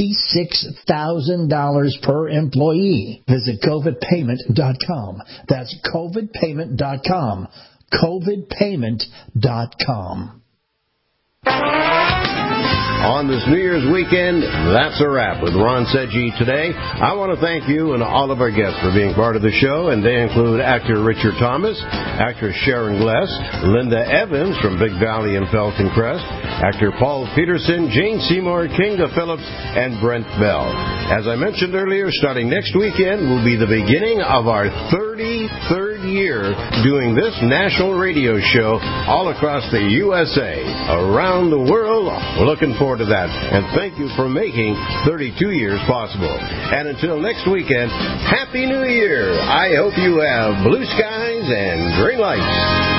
Speaker 8: $26,000 per employee. Visit COVIDpayment.com. That's COVIDpayment.com. COVIDpayment.com.
Speaker 2: On this New Year's weekend, that's a wrap with Ron Sedgwick today. I want to thank you and all of our guests for being part of the show, and they include actor Richard Thomas, actress Sharon Gless, Linda Evans from Big Valley and Felton Crest, actor Paul Peterson, Jane Seymour, Kinga Phillips, and Brent Bell. As I mentioned earlier, starting next weekend will be the beginning of our 33rd year doing this national radio show all across the USA, around the world. We're looking forward to that, and thank you for making 32 years possible. And until next weekend, Happy New Year! I hope you have blue skies and green lights.